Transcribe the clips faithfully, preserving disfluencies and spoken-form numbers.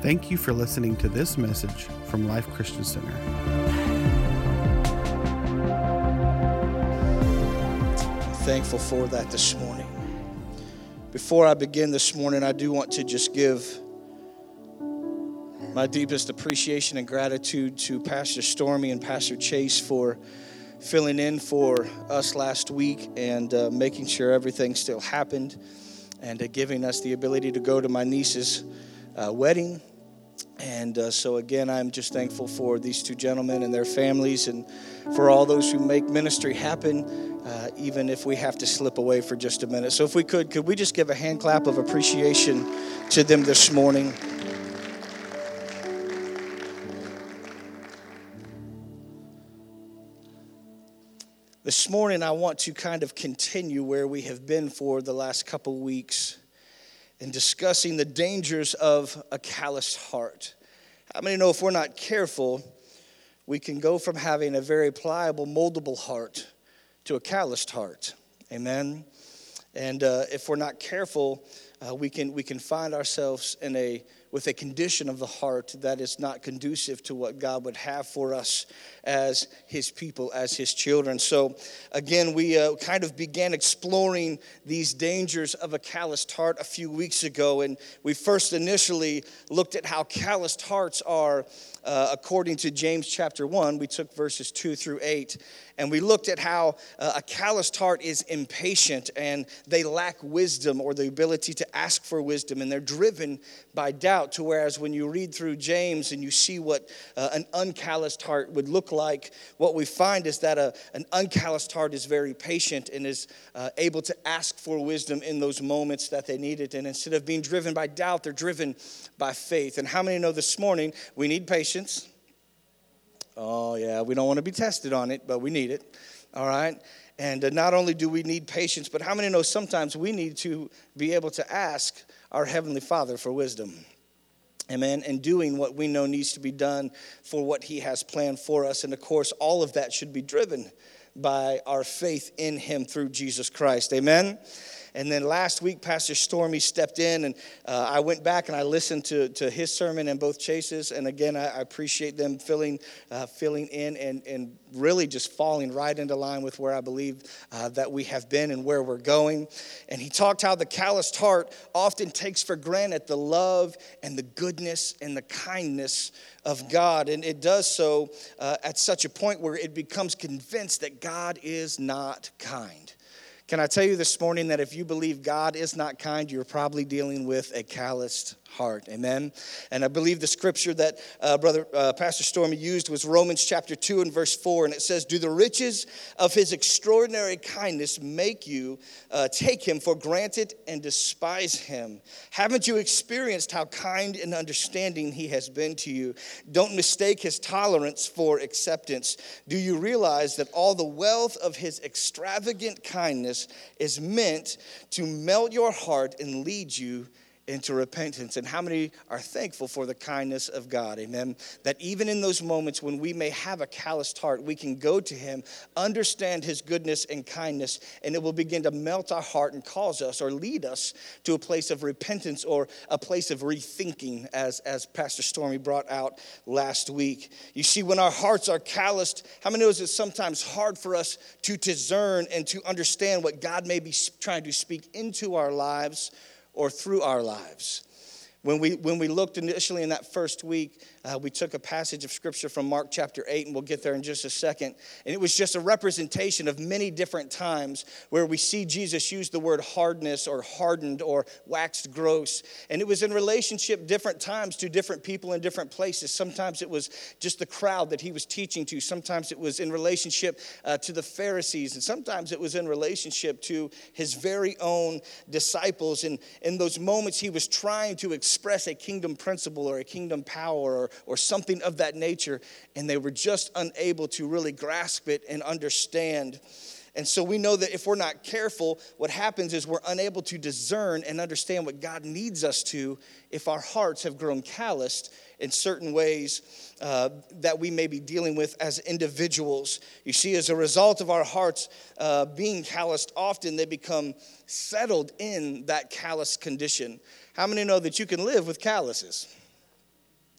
Thank you for listening to this message from Life Christian Center. I'm thankful for that this morning. Before I begin this morning, I do want to just give my deepest appreciation and gratitude to Pastor Stormy and Pastor Chase for filling in for us last week and uh, making sure everything still happened, and uh, giving us the ability to go to my niece's uh, wedding. And uh, so again, I'm just thankful for these two gentlemen and their families, and for all those who make ministry happen, uh, even if we have to slip away for just a minute. So if we could, could we just give a hand clap of appreciation to them this morning? This morning, I want to kind of continue where we have been for the last couple weeks in discussing the dangers of a calloused heart. How many know if we're not careful, we can go from having a very pliable, moldable heart to a calloused heart? Amen? And uh, if we're not careful, uh, we can we can find ourselves in a with a condition of the heart that is not conducive to what God would have for us as His people, as His children. So again, we uh, kind of began exploring these dangers of a calloused heart a few weeks ago, and we first initially looked at how calloused hearts are uh, according to James chapter one. We took verses two through eight, and we looked at how uh, a calloused heart is impatient, and they lack wisdom or the ability to ask for wisdom, and they're driven by doubt. To whereas when you read through James and you see what uh, an uncalloused heart would look like, what we find is that a, an uncalloused heart is very patient and is uh, able to ask for wisdom in those moments that they need it. And instead of being driven by doubt, they're driven by faith. And how many know this morning we need patience? Oh, yeah, we don't want to be tested on it, but we need it. All right? And uh, not only do we need patience, but how many know sometimes we need to be able to ask our Heavenly Father for wisdom? Amen. And doing what we know needs to be done for what He has planned for us. And of course, all of that should be driven by our faith in Him through Jesus Christ. Amen. And then last week, Pastor Stormy stepped in, and uh, I went back and I listened to, to his sermon and both Chase's. And again, I, I appreciate them filling uh, filling in and, and really just falling right into line with where I believe uh, that we have been and where we're going. And he talked how the calloused heart often takes for granted the love and the goodness and the kindness of God. And it does so uh, at such a point where it becomes convinced that God is not kind. Can I tell you this morning that if you believe God is not kind, you're probably dealing with a calloused heart. Amen. And I believe the scripture that uh, brother uh, Pastor Stormy used was Romans chapter two and verse four, and it says, "Do the riches of His extraordinary kindness make you uh, take Him for granted and despise Him? Haven't you experienced how kind and understanding He has been to you? Don't mistake His tolerance for acceptance. Do you realize that all the wealth of His extravagant kindness is meant to melt your heart and lead you into repentance?" And how many are thankful for the kindness of God? Amen. That even in those moments when we may have a calloused heart, we can go to Him, understand His goodness and kindness, and it will begin to melt our heart and cause us or lead us to a place of repentance or a place of rethinking, as, as Pastor Stormy brought out last week. You see, when our hearts are calloused, how many knows it's sometimes hard for us to discern and to understand what God may be trying to speak into our lives or through our lives? When we when we looked initially in that first week, uh, we took a passage of scripture from Mark chapter eight, and we'll get there in just a second. And it was just a representation of many different times where we see Jesus use the word hardness or hardened or waxed gross. And it was in relationship different times to different people in different places. Sometimes it was just the crowd that He was teaching to. Sometimes it was in relationship uh, to the Pharisees. And sometimes it was in relationship to His very own disciples. And in those moments, He was trying to express a kingdom principle or a kingdom power or, or something of that nature, and they were just unable to really grasp it and understand. And so we know that if we're not careful, what happens is we're unable to discern and understand what God needs us to if our hearts have grown calloused in certain ways uh, that we may be dealing with as individuals. You see, as a result of our hearts uh, being calloused, often they become settled in that callous condition. How many know that you can live with calluses?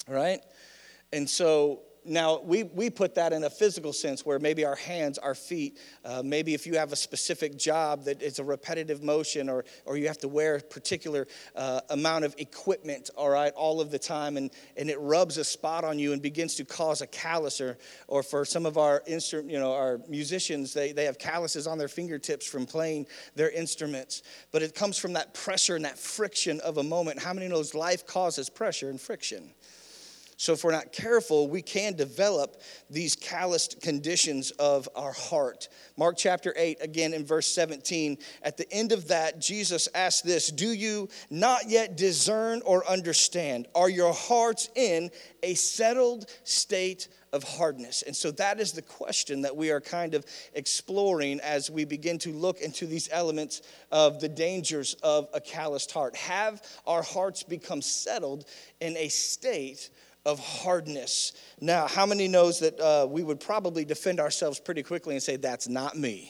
right? And so now we, we put that in a physical sense where maybe our hands, our feet, uh, maybe if you have a specific job that is a repetitive motion or or you have to wear a particular uh, amount of equipment, all right, all of the time, and, and it rubs a spot on you and begins to cause a callus, or, or for some of our instrument, you know, our musicians, they, they have calluses on their fingertips from playing their instruments. But it comes from that pressure and that friction of a moment. How many knows life causes pressure and friction? So if we're not careful, we can develop these calloused conditions of our heart. Mark chapter eight, again in verse seventeen, at the end of that, Jesus asked this, do you not yet discern or understand? Are your hearts in a settled state of hardness? And so that is the question that we are kind of exploring as we begin to look into these elements of the dangers of a calloused heart. Have our hearts become settled in a state of hardness? Now, how many knows that uh, we would probably defend ourselves pretty quickly and say, that's not me?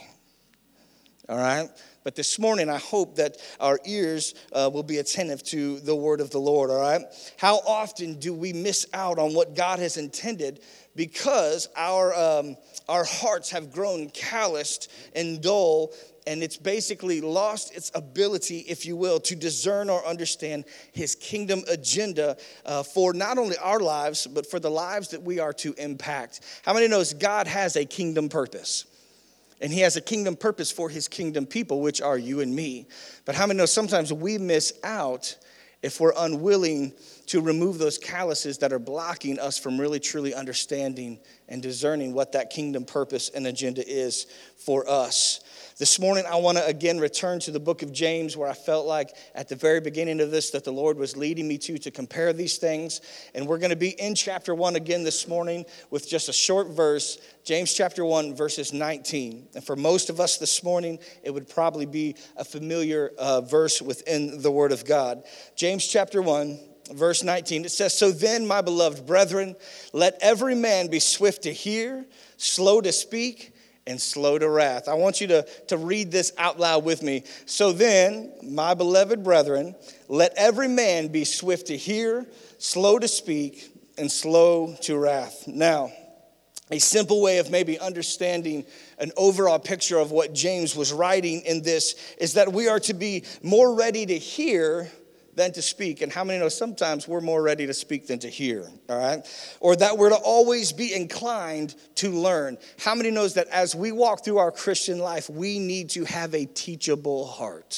All right? But this morning, I hope that our ears uh, will be attentive to the word of the Lord, all right? How often do we miss out on what God has intended because our um, our hearts have grown calloused and dull, and it's basically lost its ability, if you will, to discern or understand his kingdom agenda uh, for not only our lives, but for the lives that we are to impact. How many knows God has a kingdom purpose? And he has a kingdom purpose for his kingdom people, which are you and me. But how many know sometimes we miss out if we're unwilling to remove those calluses that are blocking us from really truly understanding and discerning what that kingdom purpose and agenda is for us. This morning, I want to again return to the book of James, where I felt like at the very beginning of this that the Lord was leading me to to compare these things. And we're going to be in chapter one again this morning with just a short verse, James chapter one, verses nineteen. And for most of us this morning, it would probably be a familiar uh, verse within the Word of God. James chapter one, verse nineteen, it says, so then, my beloved brethren, let every man be swift to hear, slow to speak, and slow to wrath. I want you to, to read this out loud with me. So then, my beloved brethren, let every man be swift to hear, slow to speak, and slow to wrath. Now, a simple way of maybe understanding an overall picture of what James was writing in this is that we are to be more ready to hear than to speak. And how many know sometimes we're more ready to speak than to hear, all right? Or that we're to always be inclined to learn. How many knows that as we walk through our Christian life, we need to have a teachable heart,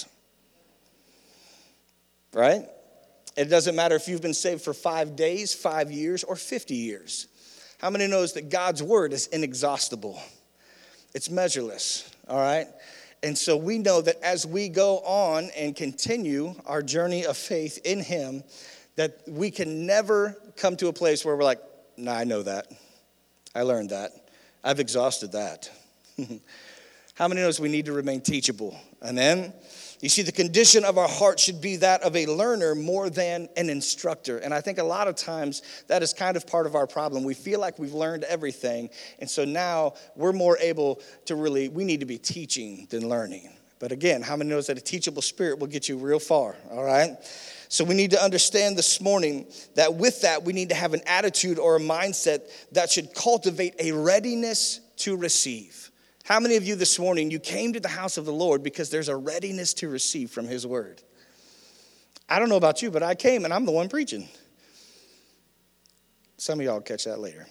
right? It doesn't matter if you've been saved for five days, five years, or fifty years. How many knows that God's word is inexhaustible? It's measureless, all right? And so we know that as we go on and continue our journey of faith in him, that we can never come to a place where we're like, nah, I know that. I learned that. I've exhausted that. How many knows we need to remain teachable? Amen? You see, the condition of our heart should be that of a learner more than an instructor. And I think a lot of times that is kind of part of our problem. We feel like we've learned everything. And so now we're more able to really, we need to be teaching than learning. But again, how many knows that a teachable spirit will get you real far, all right? So we need to understand this morning that with that, we need to have an attitude or a mindset that should cultivate a readiness to receive. How many of you this morning, you came to the house of the Lord because there's a readiness to receive from his word? I don't know about you, but I came and I'm the one preaching. Some of y'all will catch that later.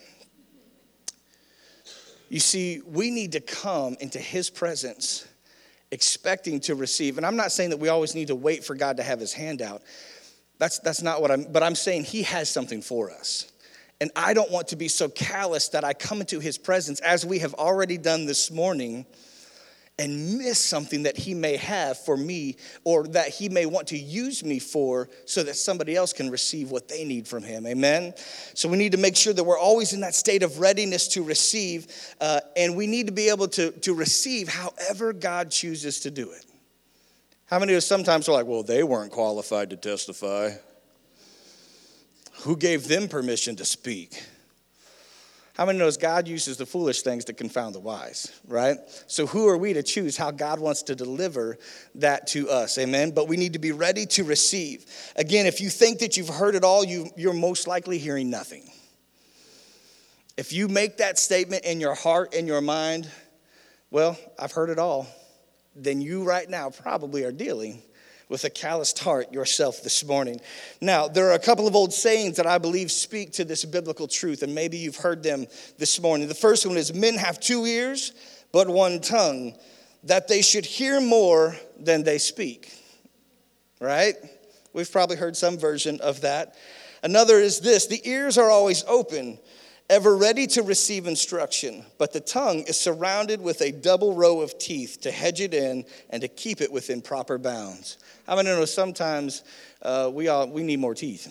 You see, we need to come into his presence expecting to receive. And I'm not saying that we always need to wait for God to have his hand out. That's, that's not what I'm, but I'm saying he has something for us. And I don't want to be so callous that I come into his presence, as we have already done this morning, and miss something that he may have for me, or that he may want to use me for, so that somebody else can receive what they need from him. Amen? So we need to make sure that we're always in that state of readiness to receive, uh, and we need to be able to, to receive however God chooses to do it. How many of us sometimes are like, well, they weren't qualified to testify? Who gave them permission to speak? How many knows God uses the foolish things to confound the wise, right? So who are we to choose how God wants to deliver that to us, amen? But we need to be ready to receive. Again, if you think that you've heard it all, you, you're most likely hearing nothing. If you make that statement in your heart and your mind, well, I've heard it all, then you right now probably are dealing with a calloused heart yourself this morning. Now, there are a couple of old sayings that I believe speak to this biblical truth, and maybe you've heard them this morning. The first one is, men have two ears, but one tongue, that they should hear more than they speak. Right? We've probably heard some version of that. Another is this, the ears are always open, ever ready to receive instruction, but the tongue is surrounded with a double row of teeth to hedge it in and to keep it within proper bounds. How many know sometimes uh, we all we need more teeth?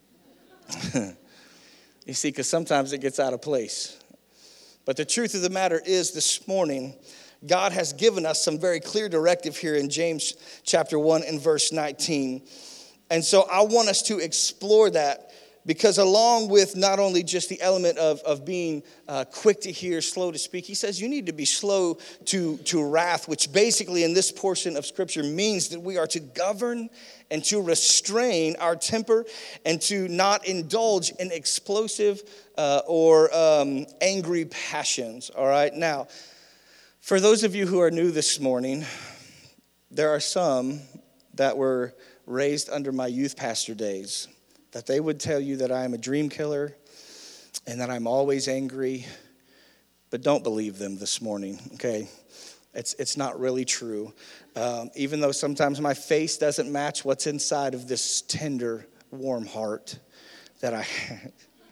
You see, because sometimes it gets out of place. But the truth of the matter is, this morning, God has given us some very clear directive here in James chapter one and verse nineteen. And so I want us to explore that, because along with not only just the element of, of being uh, quick to hear, slow to speak, he says you need to be slow to, to wrath, which basically in this portion of Scripture means that we are to govern and to restrain our temper and to not indulge in explosive uh, or um, angry passions, all right? Now, for those of you who are new this morning, there are some that were raised under my youth pastor days, that they would tell you that I am a dream killer and that I'm always angry, but don't believe them this morning, okay? It's it's not really true. Um, even though sometimes my face doesn't match what's inside of this tender, warm heart that I have.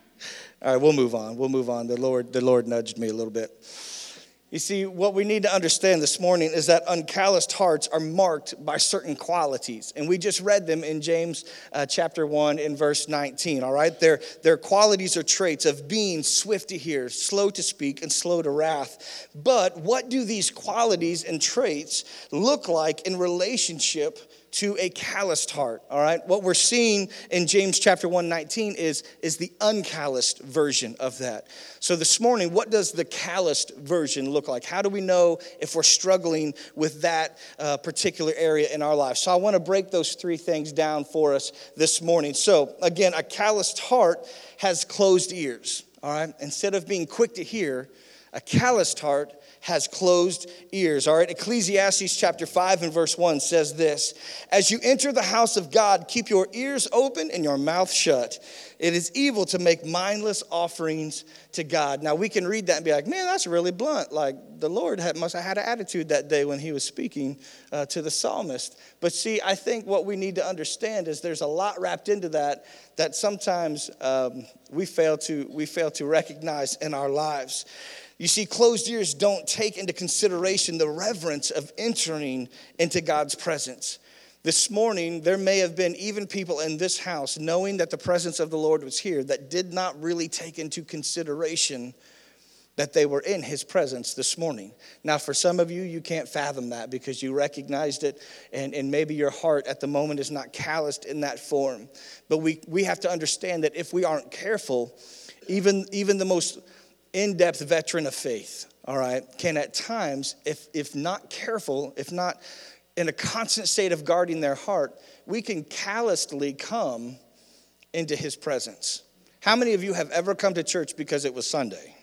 All right, we'll move on. We'll move on. The Lord, the Lord nudged me a little bit. You see, what we need to understand this morning is that uncalloused hearts are marked by certain qualities. And we just read them in James uh, chapter one in verse nineteen, all right? Their, their qualities or traits of being swift to hear, slow to speak, and slow to wrath. But what do these qualities and traits look like in relationship to a calloused heart, all right? What we're seeing in James chapter one nineteen is, is the uncalloused version of that. So this morning, what does the calloused version look like? How do we know if we're struggling with that uh, particular area in our life? So I want to break those three things down for us this morning. So again, a calloused heart has closed ears, all right? Instead of being quick to hear, a calloused heart has closed ears. All right, Ecclesiastes chapter five and verse one says this: as you enter the house of God, keep your ears open and your mouth shut. It is evil to make mindless offerings to God. Now we can read that and be like, man, that's really blunt. Like the Lord had, must have had an attitude that day when he was speaking uh, to the psalmist. But see, I think what we need to understand is there's a lot wrapped into that that sometimes um, we fail to we fail to recognize in our lives. You see, closed ears don't take into consideration the reverence of entering into God's presence. This morning, there may have been even people in this house, knowing that the presence of the Lord was here, that did not really take into consideration that they were in his presence this morning. Now, for some of you, you can't fathom that because you recognized it, and, and maybe your heart at the moment is not calloused in that form. But we, we have to understand that if we aren't careful, even, even the most in-depth veteran of faith, all right, can at times, if if not careful, if not in a constant state of guarding their heart, we can callously come into his presence. How many of you have ever come to church because it was Sunday?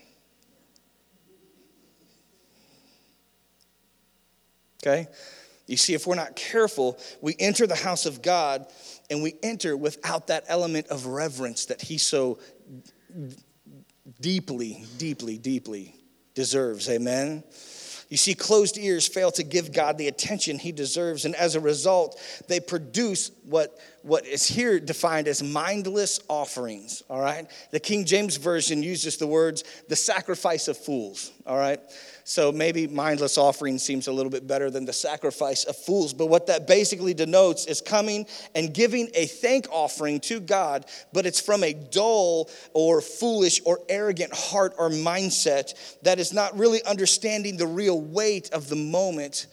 Okay? You see, if we're not careful, we enter the house of God and we enter without that element of reverence that he so deeply, deeply, deeply deserves. Amen? You see, closed ears fail to give God the attention he deserves, and as a result, they produce what, what is here defined as mindless offerings, all right? The King James Version uses the words, the sacrifice of fools, all right? So maybe mindless offering seems a little bit better than the sacrifice of fools. But what that basically denotes is coming and giving a thank offering to God, but it's from a dull or foolish or arrogant heart or mindset that is not really understanding the real weight of the moment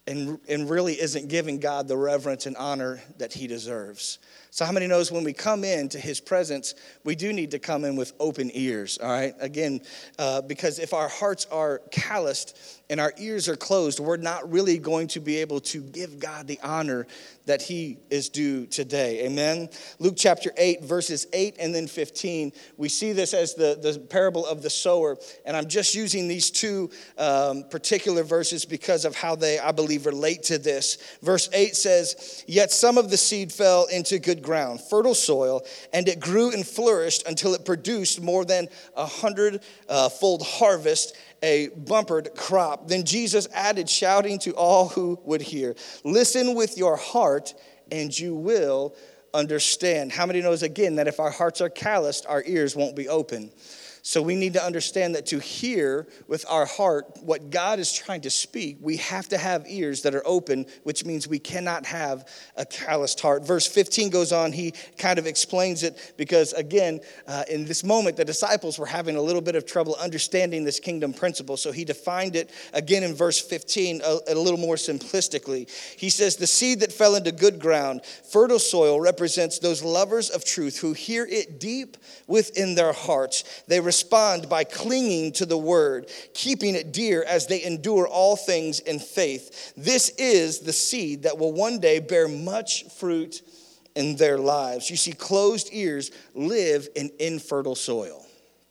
and, and really isn't giving God the reverence and honor that he deserves. So how many knows when we come into his presence, we do need to come in with open ears, all right? Again, uh, because if our hearts are calloused and our ears are closed, we're not really going to be able to give God the honor that he is due today, amen? Luke chapter eight, verses eight and then fifteen, we see this as the, the parable of the sower, and I'm just using these two um, particular verses because of how they, I believe, relate to this. Verse eight says, "Yet some of the seed fell into good ground, fertile soil, and it grew and flourished until it produced more than a hundred-fold harvest, a bumpered crop. Then Jesus added, shouting to all who would hear, 'Listen with your heart, and you will understand.'" How many knows, again, that if our hearts are calloused, our ears won't be open? So we need to understand that to hear with our heart what God is trying to speak, we have to have ears that are open, which means we cannot have a calloused heart. Verse fifteen goes on, he kind of explains it because, again, uh, in this moment, the disciples were having a little bit of trouble understanding this kingdom principle. So he defined it again in verse fifteen a, a little more simplistically. He says, "The seed that fell into good ground, fertile soil, represents those lovers of truth who hear it deep within their hearts. They respond by clinging to the word, keeping it dear as they endure all things in faith. This is the seed that will one day bear much fruit in their lives." You see, closed ears live in infertile soil.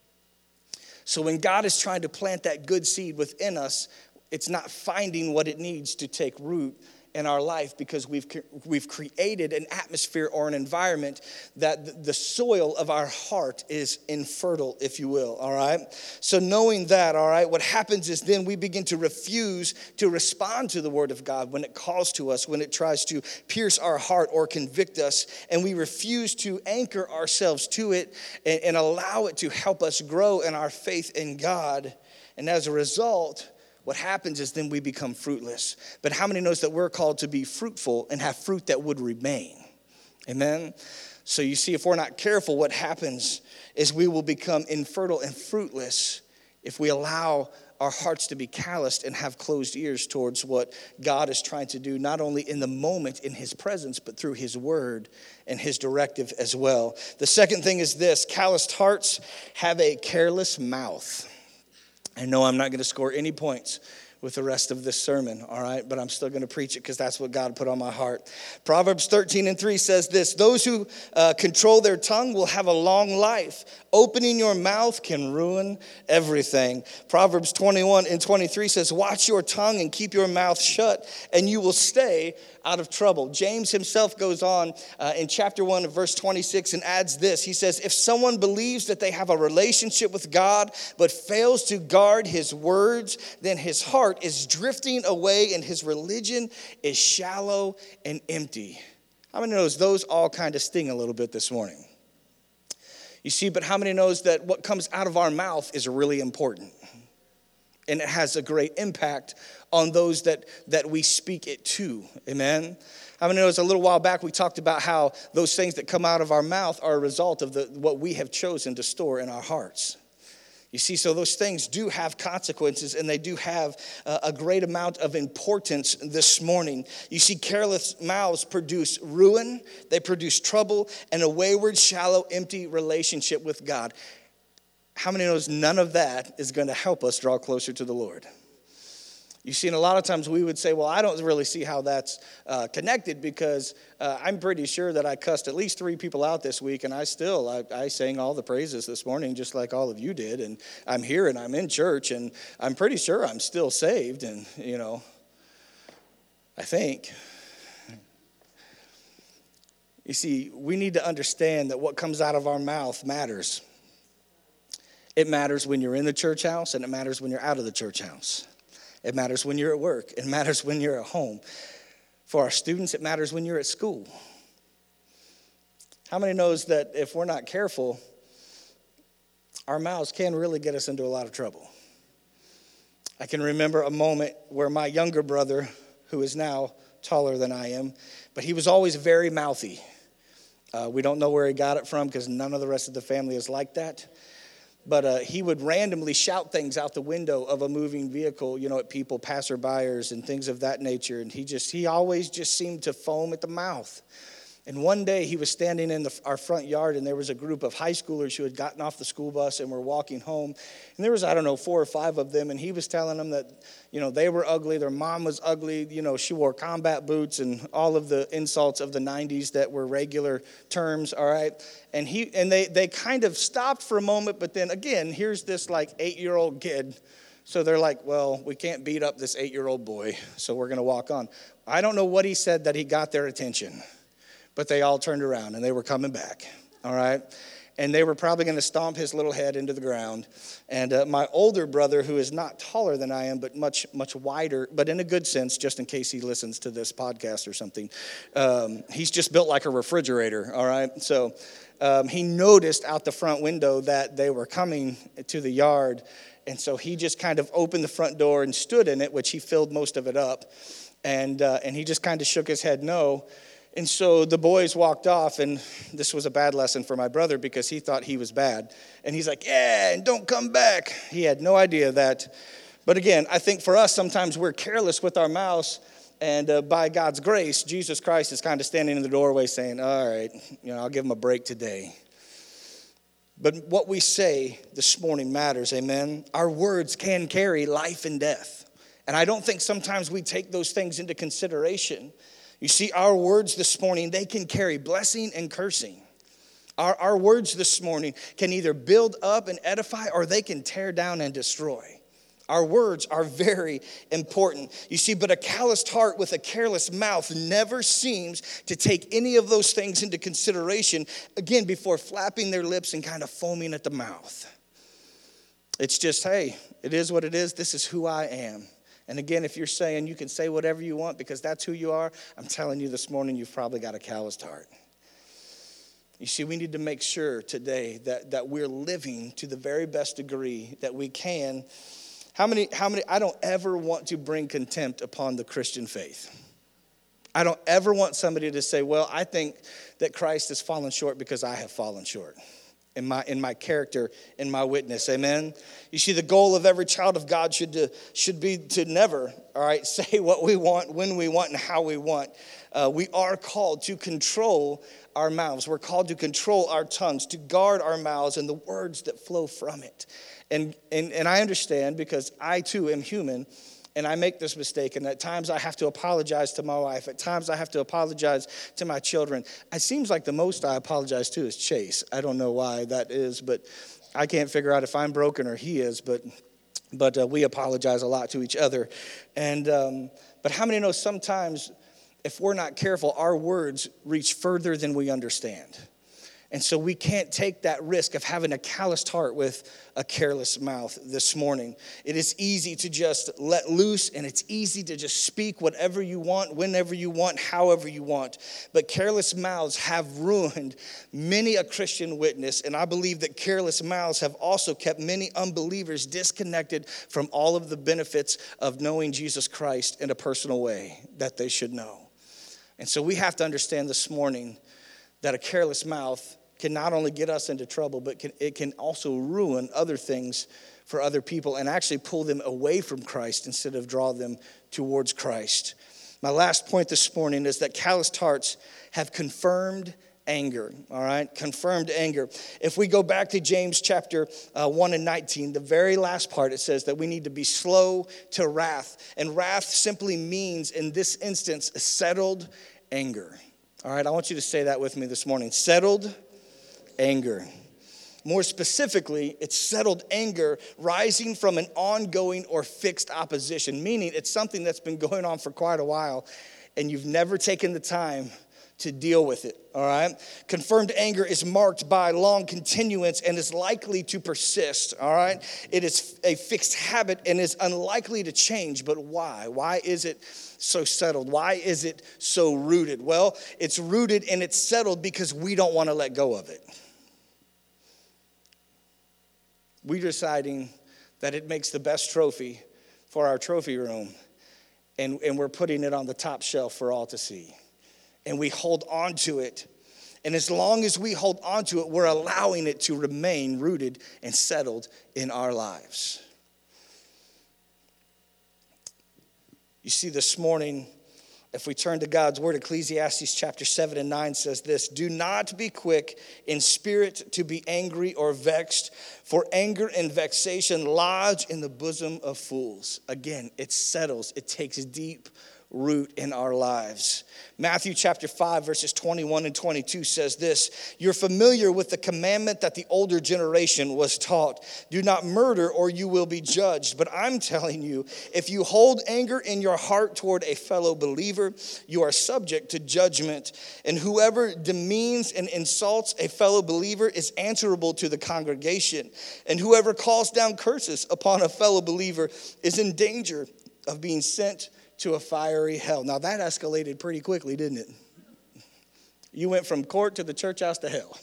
So when God is trying to plant that good seed within us, it's not finding what it needs to take root in our life because we've we've created an atmosphere or an environment that the soil of our heart is infertile, if you will, all right? So knowing that, all right, what happens is then we begin to refuse to respond to the word of God when it calls to us, when it tries to pierce our heart or convict us, and we refuse to anchor ourselves to it and, and allow it to help us grow in our faith in God. And as a result, what happens is then we become fruitless. But how many knows that we're called to be fruitful and have fruit that would remain? Amen? So you see, if we're not careful, what happens is we will become infertile and fruitless if we allow our hearts to be calloused and have closed ears towards what God is trying to do, not only in the moment in his presence, but through his word and his directive as well. The second thing is this: calloused hearts have a careless mouth. I know I'm not going to score any points with the rest of this sermon, all right? But I'm still going to preach it because that's what God put on my heart. Proverbs thirteen and three says this: "Those who uh, control their tongue will have a long life. Opening your mouth can ruin everything." Proverbs twenty-one and twenty-three says, "Watch your tongue and keep your mouth shut, and you will stay out of trouble." James himself goes on uh, in chapter one of verse twenty-six and adds this. He says, "If someone believes that they have a relationship with God but fails to guard his words, then his heart is drifting away and his religion is shallow and empty." How many knows those all kind of sting a little bit this morning? You see, but how many knows that what comes out of our mouth is really important? And it has a great impact on those that, that we speak it to. Amen? How many knows a little while back we talked about how those things that come out of our mouth are a result of the what we have chosen to store in our hearts. You see, so those things do have consequences, and they do have uh, a great amount of importance this morning. You see, careless mouths produce ruin, they produce trouble, and a wayward, shallow, empty relationship with God. How many knows none of that is going to help us draw closer to the Lord? You see, and a lot of times we would say, well, I don't really see how that's uh, connected because uh, I'm pretty sure that I cussed at least three people out this week, and I still, I, I sang all the praises this morning just like all of you did, and I'm here and I'm in church, and I'm pretty sure I'm still saved, and, you know, I think. You see, we need to understand that what comes out of our mouth matters. It matters when you're in the church house, and it matters when you're out of the church house. It matters when you're at work. It matters when you're at home. For our students, it matters when you're at school. How many knows that if we're not careful, our mouths can really get us into a lot of trouble? I can remember a moment where my younger brother, who is now taller than I am, but he was always very mouthy. Uh, we don't know where he got it from because none of the rest of the family is like that. But uh, he would randomly shout things out the window of a moving vehicle, you know, at people, passerbyers and things of that nature. And he just, he always just seemed to foam at the mouth. And one day he was standing in the, our front yard, and there was a group of high schoolers who had gotten off the school bus and were walking home. And there was, I don't know, four or five of them, and he was telling them that, you know, they were ugly, their mom was ugly, you know, she wore combat boots and all of the insults of the nineties that were regular terms, all right? And he and they, they kind of stopped for a moment, but then again, here's this like eight-year-old kid. So they're like, well, we can't beat up this eight-year-old boy, so we're going to walk on. I don't know what he said that he got their attention. But they all turned around, and they were coming back, all right? And they were probably going to stomp his little head into the ground. And uh, my older brother, who is not taller than I am, but much, much wider, but in a good sense, just in case he listens to this podcast or something, um, he's just built like a refrigerator, all right? So um, he noticed out the front window that they were coming to the yard, and so he just kind of opened the front door and stood in it, which he filled most of it up, and uh, and he just kind of shook his head no. And so the boys walked off, and this was a bad lesson for my brother because he thought he was bad. And he's like, yeah, and don't come back. He had no idea that. But again, I think for us, sometimes we're careless with our mouths, and uh, by God's grace, Jesus Christ is kind of standing in the doorway saying, all right, you know, I'll give him a break today. But what we say this morning matters, amen? Our words can carry life and death. And I don't think sometimes we take those things into consideration. You see, our words this morning, they can carry blessing and cursing. Our, our words this morning can either build up and edify, or they can tear down and destroy. Our words are very important. You see, but a calloused heart with a careless mouth never seems to take any of those things into consideration, again, before flapping their lips and kind of foaming at the mouth. It's just, hey, it is what it is. This is who I am. And again, if you're saying you can say whatever you want because that's who you are, I'm telling you this morning you've probably got a calloused heart. You see, we need to make sure today that, that we're living to the very best degree that we can. How many, how many, I don't ever want to bring contempt upon the Christian faith. I don't ever want somebody to say, well, I think that Christ has fallen short because I have fallen short. In my in my character, in my witness, amen? You see, the goal of every child of God should, to, should be to never, all right, say what we want, when we want, and how we want. Uh, we are called to control our mouths. We're called to control our tongues, to guard our mouths and the words that flow from it. And and, and I understand because I, too, am human. And I make this mistake, and at times I have to apologize to my wife. At times I have to apologize to my children. It seems like the most I apologize to is Chase. I don't know why that is, but I can't figure out if I'm broken or he is, but but uh, we apologize a lot to each other. And um, but how many know sometimes if we're not careful, our words reach further than we understand? And so we can't take that risk of having a calloused heart with a careless mouth this morning. It is easy to just let loose, and it's easy to just speak whatever you want, whenever you want, however you want. But careless mouths have ruined many a Christian witness, and I believe that careless mouths have also kept many unbelievers disconnected from all of the benefits of knowing Jesus Christ in a personal way that they should know. And so we have to understand this morning that a careless mouth can not only get us into trouble, but can, it can also ruin other things for other people and actually pull them away from Christ instead of draw them towards Christ. My last point this morning is that calloused hearts have confirmed anger, all right? Confirmed anger. If we go back to James chapter uh, one and nineteen, the very last part, it says that we need to be slow to wrath. And wrath simply means, in this instance, a settled anger. All right, I want you to say that with me this morning. Settled anger. More specifically, it's settled anger rising from an ongoing or fixed opposition, meaning it's something that's been going on for quite a while, and you've never taken the time to deal with it, all right? Confirmed anger is marked by long continuance and is likely to persist, all right? It is a fixed habit and is unlikely to change, but why? Why is it so settled? Why is it so rooted? Well, it's rooted and it's settled because we don't want to let go of it. We're deciding that it makes the best trophy for our trophy room, and, and we're putting it on the top shelf for all to see. And we hold on to it, And as long as we hold on to it, we're allowing it to remain rooted and settled in our lives. You see, this morning, if we turn to God's word, Ecclesiastes chapter seven and nine says this: do not be quick in spirit to be angry or vexed, for anger and vexation lodge in the bosom of fools. Again, it settles, it takes deep root in our lives. Matthew chapter five verses twenty-one and twenty-two says this: you're familiar with the commandment that the older generation was taught. Do not murder or you will be judged. But I'm telling you, if you hold anger in your heart toward a fellow believer, you are subject to judgment. And whoever demeans and insults a fellow believer is answerable to the congregation. And whoever calls down curses upon a fellow believer is in danger of being sent to a fiery hell. Now that escalated pretty quickly, didn't it? You went from court to the church house to hell.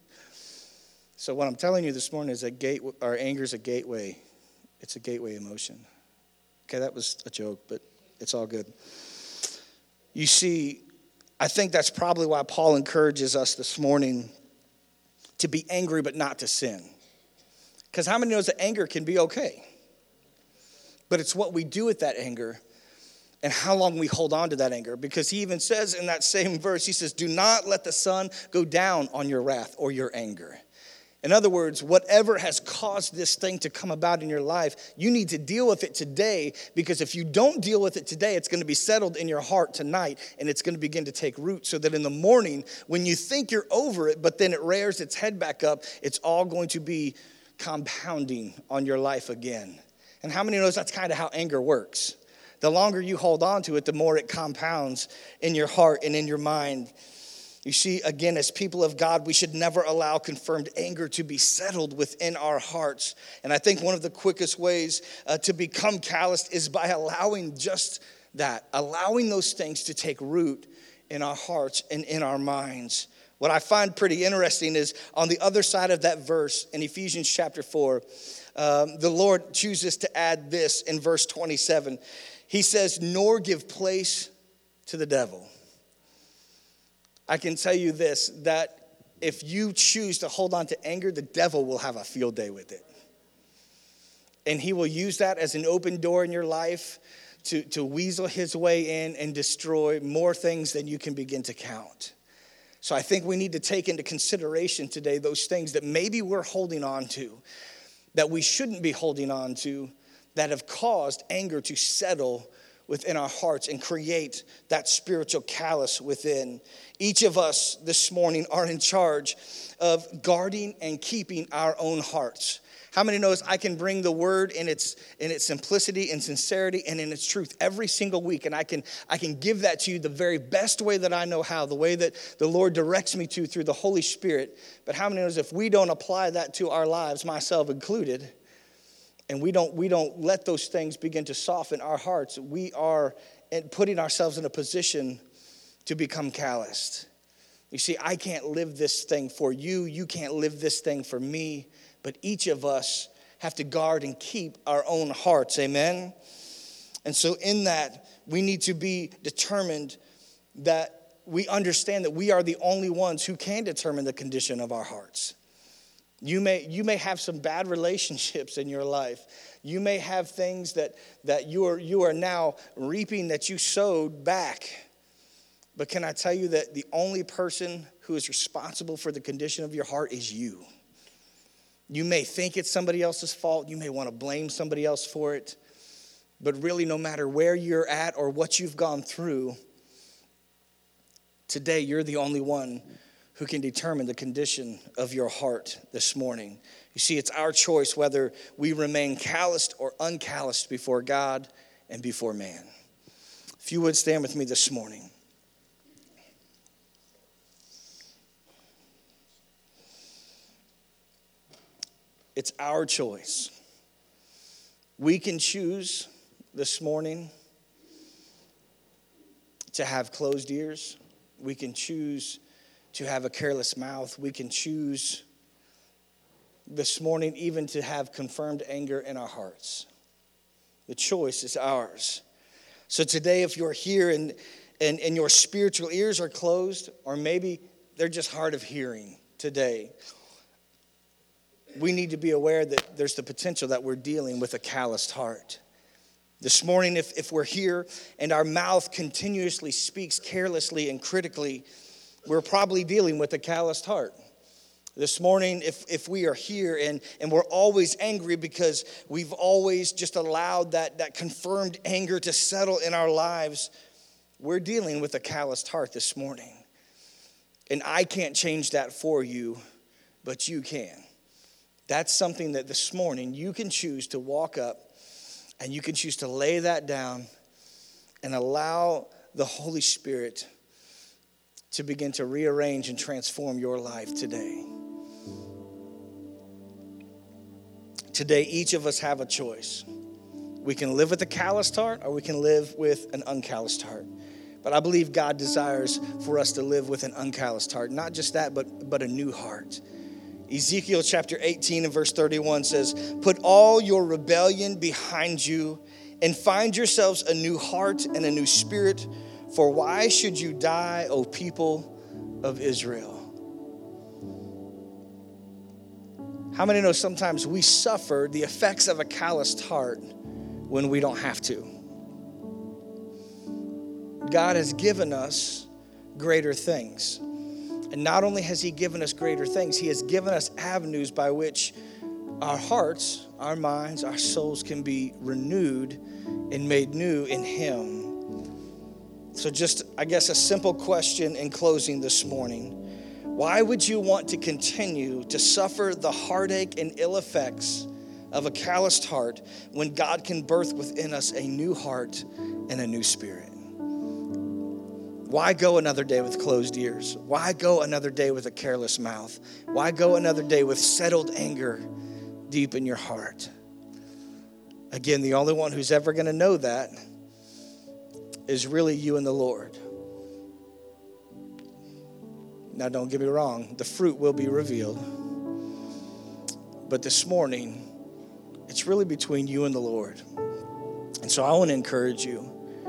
So what I'm telling you this morning is that gate, our anger is a gateway. It's a gateway emotion. Okay, that was a joke, but it's all good. You see, I think that's probably why Paul encourages us this morning to be angry but not to sin. Because how many knows that anger can be okay? But it's what we do with that anger and how long we hold on to that anger. Because he even says in that same verse, he says, do not let the sun go down on your wrath or your anger. In other words, whatever has caused this thing to come about in your life, you need to deal with it today, because if you don't deal with it today, it's going to be settled in your heart tonight, and it's going to begin to take root, so that in the morning, when you think you're over it, but then it rears its head back up, it's all going to be compounding on your life again. And how many knows that's kind of how anger works? The longer you hold on to it, the more it compounds in your heart and in your mind. You see, again, as people of God, we should never allow confirmed anger to be settled within our hearts. And I think one of the quickest ways uh, to become calloused is by allowing just that, allowing those things to take root in our hearts and in our minds. What I find pretty interesting is on the other side of that verse in Ephesians chapter four, um, the Lord chooses to add this in verse twenty-seven. He says, nor give place to the devil. I can tell you this, that if you choose to hold on to anger, the devil will have a field day with it. And he will use that as an open door in your life to, to weasel his way in and destroy more things than you can begin to count. So I think we need to take into consideration today those things that maybe we're holding on to, that we shouldn't be holding on to, that have caused anger to settle within our hearts and create that spiritual callous within. Each of us this morning are in charge of guarding and keeping our own hearts. How many knows I can bring the word in its in its simplicity and sincerity and in its truth every single week, and I can I can give that to you the very best way that I know how, the way that the Lord directs me to through the Holy Spirit. But how many knows if we don't apply that to our lives, myself included, and we don't we don't let those things begin to soften our hearts, we are putting ourselves in a position to become calloused. You see, I can't live this thing for you. You can't live this thing for me. But each of us have to guard and keep our own hearts. Amen? And so in that, we need to be determined that we understand that we are the only ones who can determine the condition of our hearts. You may you may have some bad relationships in your life. You may have things that, that you are you are now reaping that you sowed back. But can I tell you that the only person who is responsible for the condition of your heart is you? You may think it's somebody else's fault. You may want to blame somebody else for it. But really, no matter where you're at or what you've gone through, today you're the only one who can determine the condition of your heart this morning. You see, it's our choice whether we remain calloused or uncalloused before God and before man. If you would stand with me this morning. It's our choice. We can choose this morning to have closed ears. We can choose to have a careless mouth. We can choose this morning even to have confirmed anger in our hearts. The choice is ours. So today, if you're here and, and, and your spiritual ears are closed, or maybe they're just hard of hearing today. We need to be aware that there's the potential that we're dealing with a calloused heart. This morning, if, if we're here and our mouth continuously speaks carelessly and critically, we're probably dealing with a calloused heart. This morning, if, if we are here and, and we're always angry because we've always just allowed that, that confirmed anger to settle in our lives, we're dealing with a calloused heart this morning. And I can't change that for you, but you can. That's something that this morning you can choose to walk up and you can choose to lay that down and allow the Holy Spirit to begin to rearrange and transform your life today. Today, each of us have a choice. We can live with a calloused heart or we can live with an uncalloused heart. But I believe God desires for us to live with an uncalloused heart. Not just that, but, but a new heart. Ezekiel chapter eighteen and verse thirty-one says, "Put all your rebellion behind you and find yourselves a new heart and a new spirit. For why should you die, O people of Israel?" How many know sometimes we suffer the effects of a calloused heart when we don't have to? God has given us greater things. And not only has he given us greater things, he has given us avenues by which our hearts, our minds, our souls can be renewed and made new in him. So just, I guess, a simple question in closing this morning. Why would you want to continue to suffer the heartache and ill effects of a calloused heart when God can birth within us a new heart and a new spirit? Why go another day with closed ears? Why go another day with a careless mouth? Why go another day with settled anger deep in your heart? Again, the only one who's ever going to know that is really you and the Lord. Now, don't get me wrong. The fruit will be revealed. But this morning, it's really between you and the Lord. And so I want to encourage you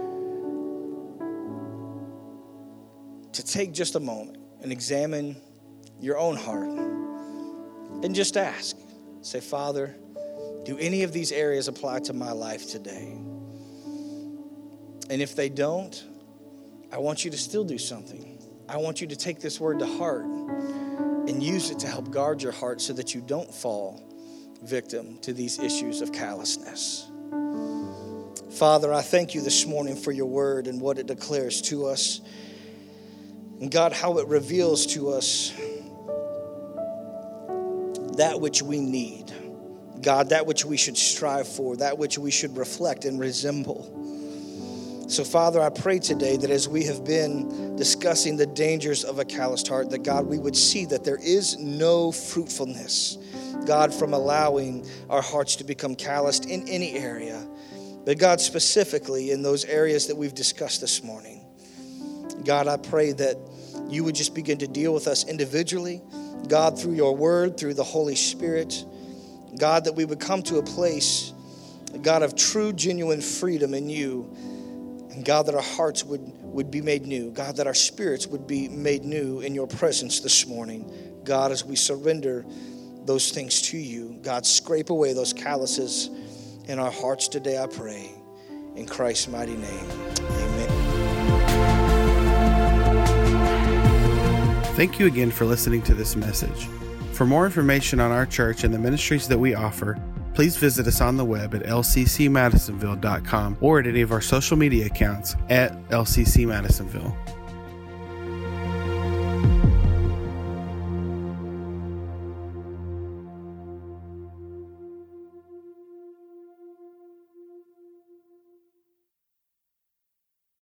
to take just a moment and examine your own heart and just ask. Say, Father, do any of these areas apply to my life today? And if they don't, I want you to still do something. I want you to take this word to heart and use it to help guard your heart so that you don't fall victim to these issues of callousness. Father, I thank you this morning for your word and what it declares to us. And God, how it reveals to us that which we need. God, that which we should strive for, that which we should reflect and resemble. So, Father, I pray today that as we have been discussing the dangers of a calloused heart, that, God, we would see that there is no fruitfulness, God, from allowing our hearts to become calloused in any area. But, God, specifically in those areas that we've discussed this morning. God, I pray that you would just begin to deal with us individually, God, through your word, through the Holy Spirit. God, that we would come to a place, God, of true, genuine freedom in you. And God, that our hearts would, would be made new. God, that our spirits would be made new in your presence this morning. God, as we surrender those things to you, God, scrape away those calluses in our hearts today, I pray. In Christ's mighty name, amen. Thank you again for listening to this message. For more information on our church and the ministries that we offer, please visit us on the web at l c c madisonville dot com or at any of our social media accounts at L C C Madisonville.